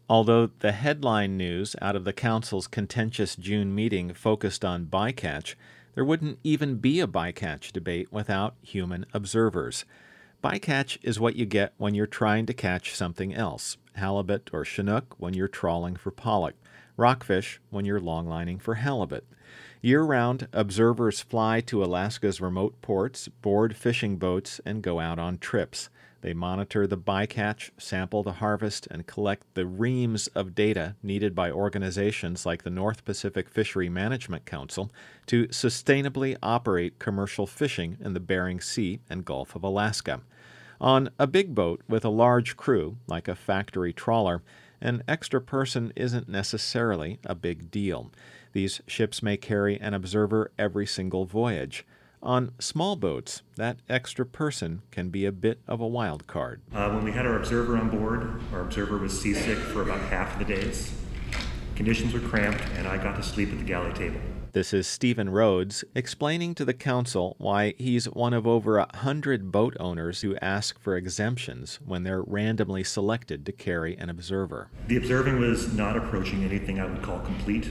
Although the headline news out of the Council's contentious June meeting focused on bycatch, there wouldn't even be a bycatch debate without human observers. Bycatch is what you get when you're trying to catch something else, halibut or chinook when you're trawling for pollock, rockfish when you're longlining for halibut. Year-round, observers fly to Alaska's remote ports, board fishing boats, and go out on trips. They monitor the bycatch, sample the harvest, and collect the reams of data needed by organizations like the North Pacific Fishery Management Council to sustainably operate commercial fishing in the Bering Sea and Gulf of Alaska. On a big boat with a large crew, like a factory trawler, an extra person isn't necessarily a big deal. These ships may carry an observer every single voyage. On small boats, that extra person can be a bit of a wild card. When we had our observer on board, our observer was seasick for about half of the days. Conditions were cramped, and I got to sleep at the galley table. This is Stephen Rhodes explaining to the Council why he's one of over 100 boat owners who ask for exemptions when they're randomly selected to carry an observer. The observing was not approaching anything I would call complete.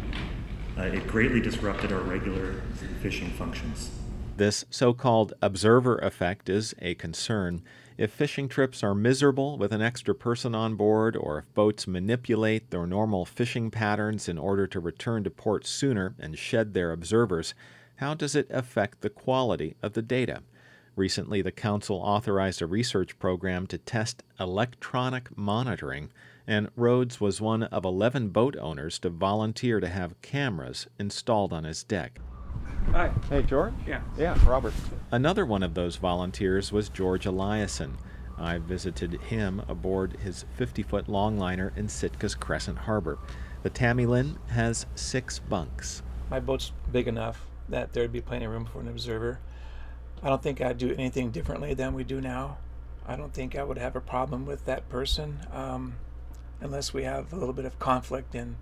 It greatly disrupted our regular fishing functions. This so-called observer effect is a concern. If fishing trips are miserable with an extra person on board, or if boats manipulate their normal fishing patterns in order to return to port sooner and shed their observers, how does it affect the quality of the data? Recently, the Council authorized a research program to test electronic monitoring, and Rhodes was one of 11 boat owners to volunteer to have cameras installed on his deck. Hi. Hey, George? Yeah, Robert. Another one of those volunteers was George Eliason. I visited him aboard his 50-foot longliner in Sitka's Crescent Harbor. The Tammy Lynn has 6 bunks. My boat's big enough that there'd be plenty of room for an observer. I don't think I'd do anything differently than we do now. I don't think I would have a problem with that person unless we have a little bit of conflict in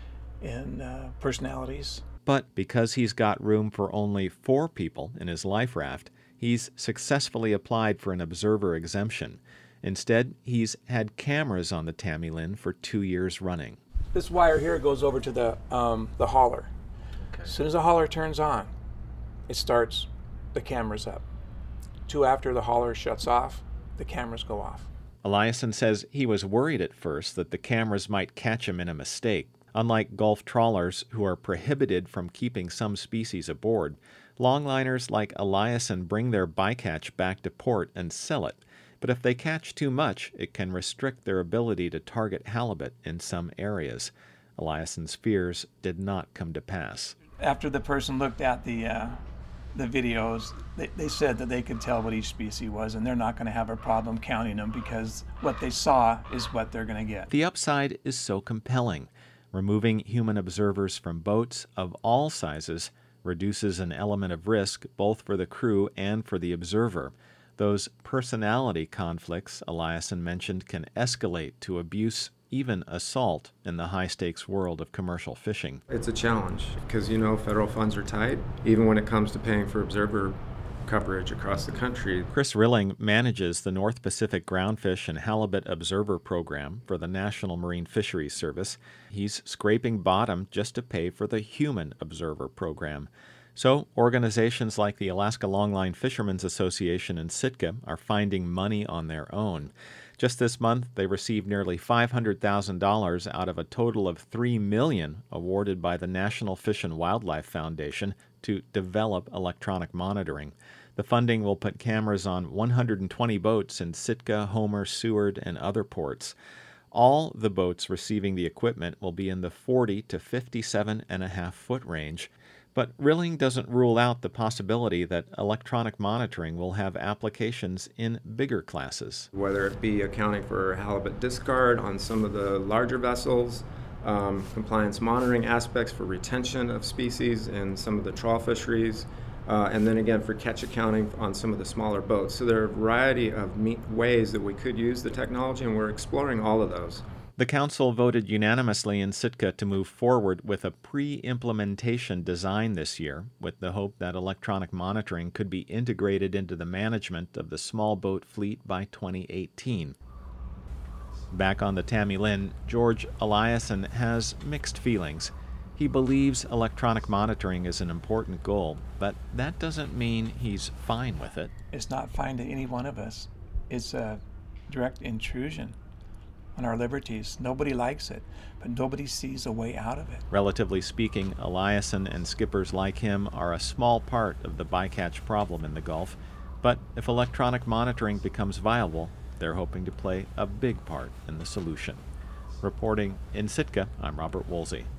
personalities. But because he's got room for only 4 people in his life raft, he's successfully applied for an observer exemption. Instead, he's had cameras on the Tammy Lynn for 2 years running. This wire here goes over to the hauler. Okay. As soon as the hauler turns on, it starts the cameras up. 2 after the hauler shuts off, the cameras go off. Eliason says he was worried at first that the cameras might catch him in a mistake. Unlike Gulf trawlers, who are prohibited from keeping some species aboard, longliners like Eliason bring their bycatch back to port and sell it. But if they catch too much, it can restrict their ability to target halibut in some areas. Eliason's fears did not come to pass. After the person looked at the videos, they said that they could tell what each species was, and they're not going to have a problem counting them because what they saw is what they're going to get. The upside is so compelling. Removing human observers from boats of all sizes reduces an element of risk both for the crew and for the observer. Those personality conflicts Eliason mentioned can escalate to abuse, even assault, in the high-stakes world of commercial fishing. It's a challenge because, federal funds are tight, even when it comes to paying for observer coverage across the country. Chris Rilling manages the North Pacific Groundfish and Halibut Observer Program for the National Marine Fisheries Service. He's scraping bottom just to pay for the Human Observer Program. So organizations like the Alaska Longline Fishermen's Association and Sitka are finding money on their own. Just this month, they received nearly $500,000 out of a total of $3 million awarded by the National Fish and Wildlife Foundation to develop electronic monitoring. The funding will put cameras on 120 boats in Sitka, Homer, Seward, and other ports. All the boats receiving the equipment will be in the 40 to 57.5-foot range. But Rilling doesn't rule out the possibility that electronic monitoring will have applications in bigger classes. Whether it be accounting for halibut discard on some of the larger vessels, compliance monitoring aspects for retention of species in some of the trawl fisheries, and then again for catch accounting on some of the smaller boats. So there are a variety of ways that we could use the technology, and we're exploring all of those. The Council voted unanimously in Sitka to move forward with a pre-implementation design this year, with the hope that electronic monitoring could be integrated into the management of the small boat fleet by 2018. Back on the Tammy Lynn, George Eliason has mixed feelings. He believes electronic monitoring is an important goal, but that doesn't mean he's fine with it. It's not fine to any one of us. It's a direct intrusion on our liberties. Nobody likes it, but nobody sees a way out of it. Relatively speaking, Eliason and skippers like him are a small part of the bycatch problem in the Gulf, but if electronic monitoring becomes viable, they're hoping to play a big part in the solution. Reporting in Sitka, I'm Robert Woolsey.